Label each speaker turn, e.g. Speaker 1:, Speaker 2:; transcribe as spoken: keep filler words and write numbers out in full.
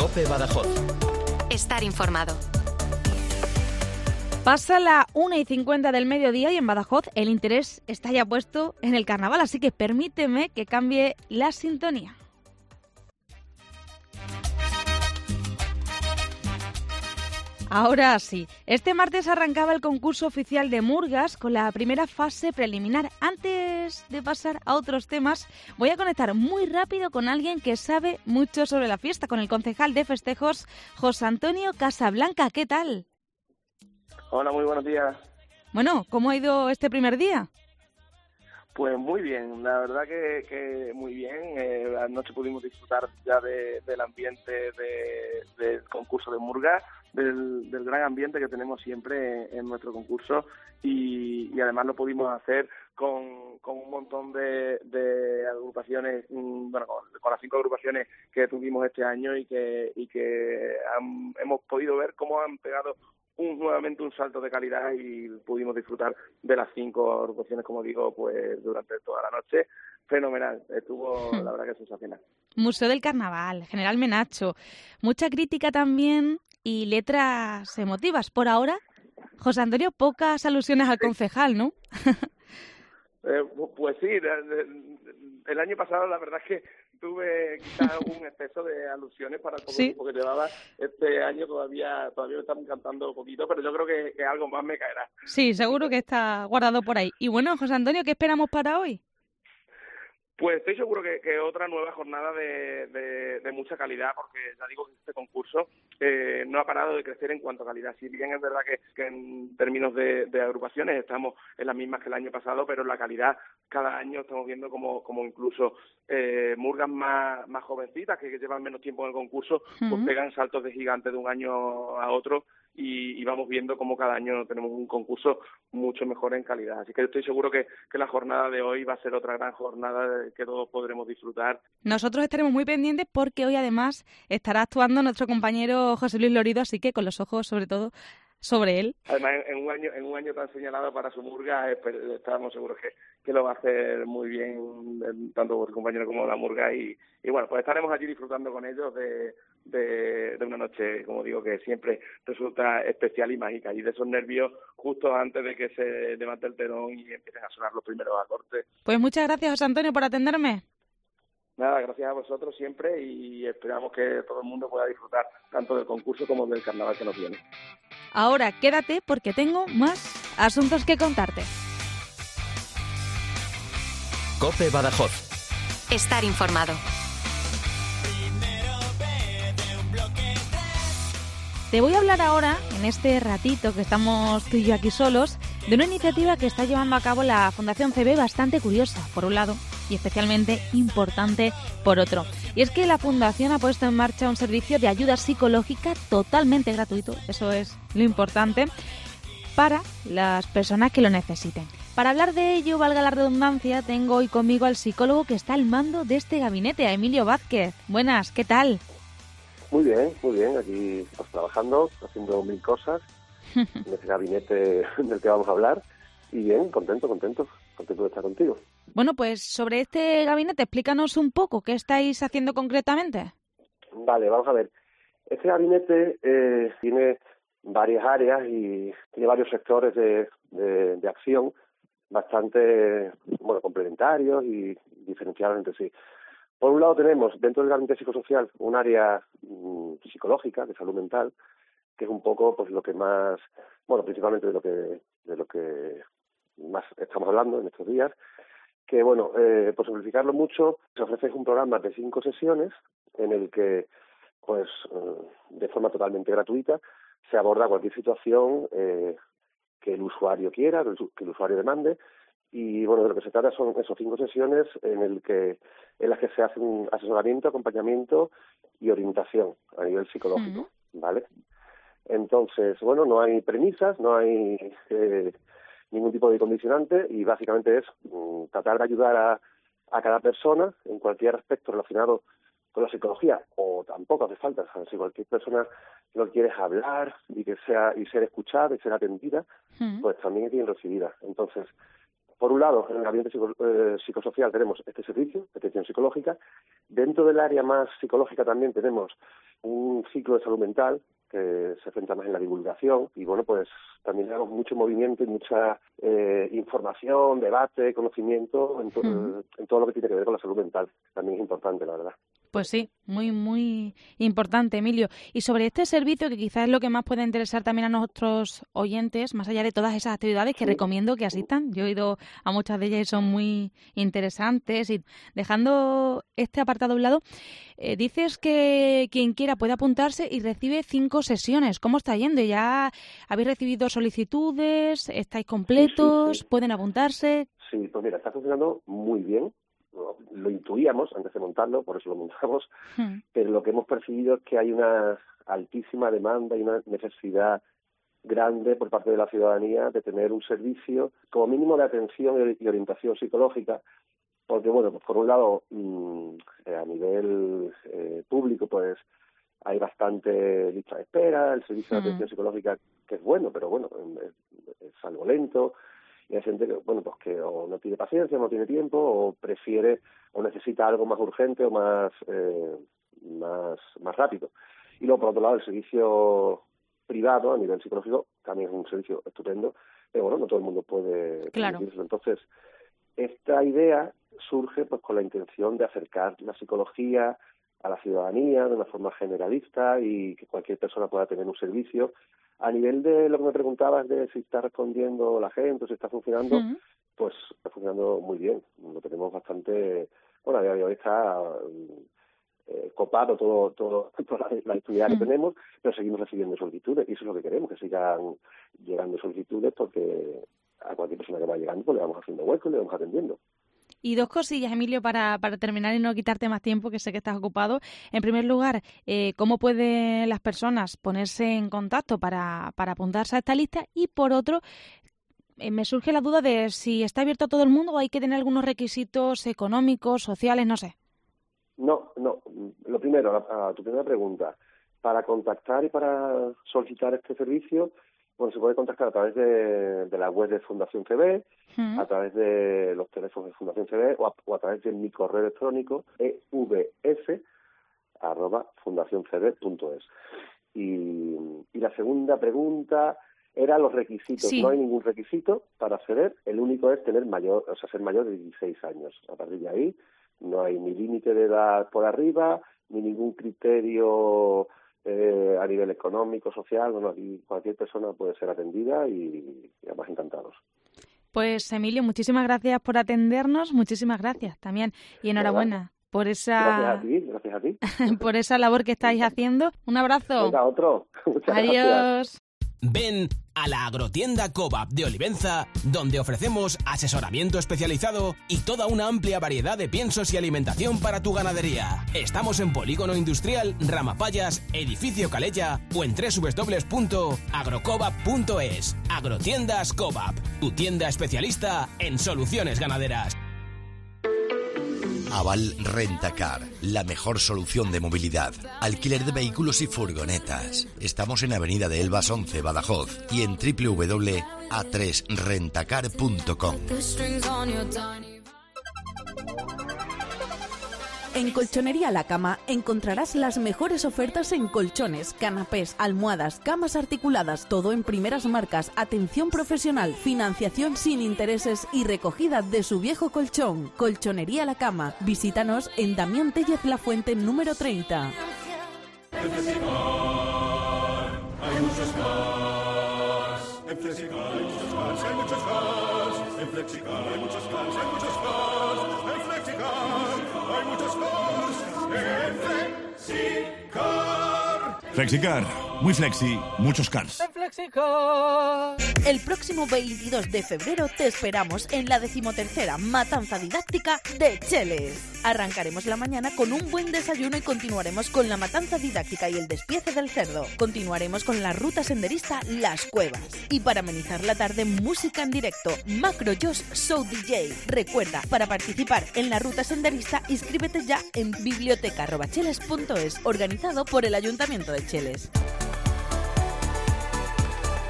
Speaker 1: COPE Badajoz.
Speaker 2: Estar informado.
Speaker 3: Pasa la una y cincuenta del mediodía y en Badajoz el interés está ya puesto en el carnaval, así que permíteme que cambie la sintonía. Ahora sí, este martes arrancaba el concurso oficial de Murgas con la primera fase preliminar. Antes de pasar a otros temas, voy a conectar muy rápido con alguien que sabe mucho sobre la fiesta, con el concejal de festejos, José Antonio Casablanca. ¿Qué tal?
Speaker 4: Hola, muy buenos días.
Speaker 3: Bueno, ¿cómo ha ido este primer día?
Speaker 4: Pues muy bien, la verdad que, que muy bien. Eh, anoche pudimos disfrutar ya de, del ambiente de, del concurso de Murgas, del, del gran ambiente que tenemos siempre en, en nuestro concurso y, y además lo pudimos hacer con, con un montón de, de agrupaciones, bueno, con, con las cinco agrupaciones que tuvimos este año y que, y que han, hemos podido ver cómo han pegado Un, nuevamente un salto de calidad y pudimos disfrutar de las cinco agrupaciones, como digo, pues durante toda la noche. Fenomenal, estuvo la verdad que sensacional.
Speaker 3: Museo del Carnaval, General Menacho, mucha crítica también y letras emotivas. Por ahora, José Antonio, pocas alusiones al concejal, ¿no?
Speaker 4: eh, pues sí, el año pasado la verdad es que tuve quizás un exceso de alusiones para el poco
Speaker 3: ¿Sí?
Speaker 4: tiempo que llevaba. Este año todavía todavía me están cantando un poquito, pero yo creo que, que algo más me caerá.
Speaker 3: Sí, seguro que está guardado por ahí. Y bueno, José Antonio, ¿qué esperamos para hoy?
Speaker 4: Pues estoy seguro que, que otra nueva jornada de, de, de mucha calidad, porque ya digo que este concurso eh, no ha parado de crecer en cuanto a calidad. Si bien es verdad que, que en términos de, de agrupaciones estamos en las mismas que el año pasado, pero la calidad cada año estamos viendo como, como incluso eh, murgas más, más jovencitas que, que llevan menos tiempo en el concurso, uh-huh. pues pegan saltos de gigante de un año a otro y, y vamos viendo cómo cada año tenemos un concurso mucho mejor en calidad. Así que estoy seguro que, que la jornada de hoy va a ser otra gran jornada que todos podremos disfrutar.
Speaker 3: Nosotros estaremos muy pendientes porque hoy además estará actuando nuestro compañero José Luis Lorido, así que con los ojos sobre todo sobre él.
Speaker 4: Además, en, en un año en un año tan señalado para su murga, estábamos seguros que, que lo va a hacer muy bien, tanto por el compañero como la murga, y, y bueno, pues estaremos allí disfrutando con ellos de, de, de una noche, como digo, que siempre resulta especial y mágica, y de esos nervios justo antes de que se levante el telón y empiecen a sonar los primeros acordes.
Speaker 3: Pues muchas gracias, José Antonio, por atenderme.
Speaker 4: Nada, gracias a vosotros siempre y esperamos que todo el mundo pueda disfrutar tanto del concurso como del carnaval que nos viene.
Speaker 3: Ahora quédate porque tengo más asuntos que contarte.
Speaker 1: COPE Badajoz.
Speaker 2: Estar informado.
Speaker 3: Te voy a hablar ahora, en este ratito que estamos tú y yo aquí solos, de una iniciativa que está llevando a cabo la Fundación C B, bastante curiosa, por un lado, y especialmente importante por otro. Y es que la Fundación ha puesto en marcha un servicio de ayuda psicológica totalmente gratuito, eso es lo importante, para las personas que lo necesiten. Para hablar de ello, valga la redundancia, tengo hoy conmigo al psicólogo que está al mando de este gabinete, a Emilio Vázquez. Buenas, ¿qué tal?
Speaker 5: Muy bien, muy bien, aquí pues, trabajando, haciendo mil cosas en ese gabinete del que vamos a hablar y bien, contento, contento, contento de estar contigo.
Speaker 3: Bueno, pues sobre este gabinete, explícanos un poco, ¿qué estáis haciendo concretamente?
Speaker 5: Vale, vamos a ver. Este gabinete eh, tiene varias áreas y tiene varios sectores de, de, de acción bastante bueno complementarios y diferenciados entre sí. Por un lado tenemos dentro del gabinete psicosocial un área mmm, psicológica, de salud mental, que es un poco pues lo que más, bueno, principalmente de lo que de lo que más estamos hablando en estos días, que bueno, eh, por simplificarlo mucho, se ofrece un programa de cinco sesiones en el que, pues, eh, de forma totalmente gratuita, se aborda cualquier situación eh, que el usuario quiera, que el usuario demande, y bueno, de lo que se trata son esos cinco sesiones en el que en las que se hace un asesoramiento, acompañamiento y orientación a nivel psicológico, uh-huh. ¿vale? Entonces, bueno, no hay premisas, no hay eh, ningún tipo de condicionante y básicamente es um, tratar de ayudar a, a cada persona en cualquier aspecto relacionado con la psicología, o tampoco hace falta, o sea, si cualquier persona lo quiere hablar y que sea y ser escuchada y ser atendida, uh-huh. pues también es bien recibida. Entonces, por un lado, en el ambiente psico, eh, psicosocial tenemos este servicio de atención psicológica Dentro del área más psicológica también tenemos un ciclo de salud mental que se centra más en la divulgación y bueno, pues también tenemos mucho movimiento y mucha eh, información, debate, conocimiento en, to- mm. en todo lo que tiene que ver con la salud mental. También es importante, la verdad.
Speaker 3: Pues sí, muy, muy importante, Emilio. Y sobre este servicio, que quizás es lo que más puede interesar también a nuestros oyentes, más allá de todas esas actividades que sí. recomiendo que asistan. Yo he ido a muchas de ellas y son muy interesantes. Y dejando este apartado a un lado, eh, dices que quien quiera puede apuntarse y recibe cinco sesiones. ¿Cómo está yendo? ¿Ya habéis recibido solicitudes? ¿Estáis completos? Sí, sí, sí. ¿Pueden apuntarse?
Speaker 5: Sí, pues mira, está funcionando muy bien. Lo intuíamos antes de montarlo, por eso lo montamos, hmm. pero lo que hemos percibido es que hay una altísima demanda y una necesidad grande por parte de la ciudadanía de tener un servicio como mínimo de atención y orientación psicológica, porque bueno, pues por un lado mmm, a nivel eh, público pues hay bastante lista de espera, el servicio hmm. de atención psicológica que es bueno, pero bueno, es, es algo lento. Y hay gente que, bueno, pues que o no tiene paciencia, no tiene tiempo, o prefiere o necesita algo más urgente o más eh, más más rápido. Y luego, por otro lado, el servicio privado a nivel psicológico también es un servicio estupendo, pero bueno, no todo el mundo puede
Speaker 3: claro.
Speaker 5: permitirlo. Entonces, esta idea surge pues con la intención de acercar la psicología a la ciudadanía de una forma generalista y que cualquier persona pueda tener un servicio. A nivel de lo que me preguntabas de si está respondiendo la gente o si está funcionando, uh-huh. pues está funcionando muy bien. Lo tenemos bastante, bueno, a día de hoy está eh, copado todo, todo, toda la, la actividad uh-huh. que tenemos, pero seguimos recibiendo solicitudes y eso es lo que queremos, que sigan llegando solicitudes porque a cualquier persona que va llegando pues le vamos haciendo hueco y le vamos atendiendo.
Speaker 3: Y dos cosillas, Emilio, para, para terminar y no quitarte más tiempo, que sé que estás ocupado. En primer lugar, eh, ¿cómo pueden las personas ponerse en contacto para, para apuntarse a esta lista? Y por otro, eh, me surge la duda de si está abierto a todo el mundo o hay que tener algunos requisitos económicos, sociales, no sé.
Speaker 5: No, no. Lo primero, a, a tu primera pregunta. Para contactar y para solicitar este servicio, bueno, se puede contactar a través de, de la web de Fundación C B, uh-huh. a través de los teléfonos de Fundación C B o a, o a través de mi correo electrónico e v s arroba fundación c b punto es. Y, y la segunda pregunta era los requisitos. Sí. No hay ningún requisito para acceder, el único es tener mayor, o sea, ser mayor de dieciséis años. A partir de ahí no hay ni límite de edad por arriba, ni ningún criterio Eh, a nivel económico, social, bueno, aquí cualquier persona puede ser atendida y, y además encantados.
Speaker 3: Pues Emilio, muchísimas gracias por atendernos, muchísimas gracias también y enhorabuena por esa
Speaker 5: gracias a ti, gracias a ti.
Speaker 3: por esa labor que estáis haciendo. Un abrazo.
Speaker 5: Venga, otro. Muchas
Speaker 3: Adiós.
Speaker 5: Gracias.
Speaker 1: Ven a la agrotienda Cobap de Olivenza, donde ofrecemos asesoramiento especializado y toda una amplia variedad de piensos y alimentación para tu ganadería. Estamos en Polígono Industrial Ramapallas, Edificio Calella o en doble u doble u doble u punto agrocobap punto es. Agrotiendas Cobap, tu tienda especialista en soluciones ganaderas.
Speaker 6: Aval Rentacar, la mejor solución de movilidad. Alquiler de vehículos y furgonetas. Estamos en Avenida de Elvas once, Badajoz y en doble u doble u doble u punto a tres rentacar punto com.
Speaker 7: En Colchonería La Cama encontrarás las mejores ofertas en colchones, canapés, almohadas, camas articuladas, todo en primeras marcas, atención profesional, financiación sin intereses y recogida de su viejo colchón. Colchonería La Cama. Visítanos en Damián Tellez La Fuente número treinta.
Speaker 8: En Flexicar hay muchos cars. En Flexicar hay muchos cars, hay muchos cars. En Flexicar hay muchos cars, hay muchos cars. En Flexicar hay muchos cars. En Flexicar. Flexicar, muy flexi, muchos cars.
Speaker 7: En Flexicar. El próximo veintidós de febrero te esperamos en la decimotercera matanza didáctica de Cheles. Arrancaremos la mañana con un buen desayuno y continuaremos con la matanza didáctica y el despiece del cerdo. Continuaremos con la ruta senderista Las Cuevas. Y para amenizar la tarde, música en directo, Macro Josh Show D J. Recuerda, para participar en la ruta senderista, inscríbete ya en biblioteca arroba cheles punto es, organizado por el Ayuntamiento de Cheles.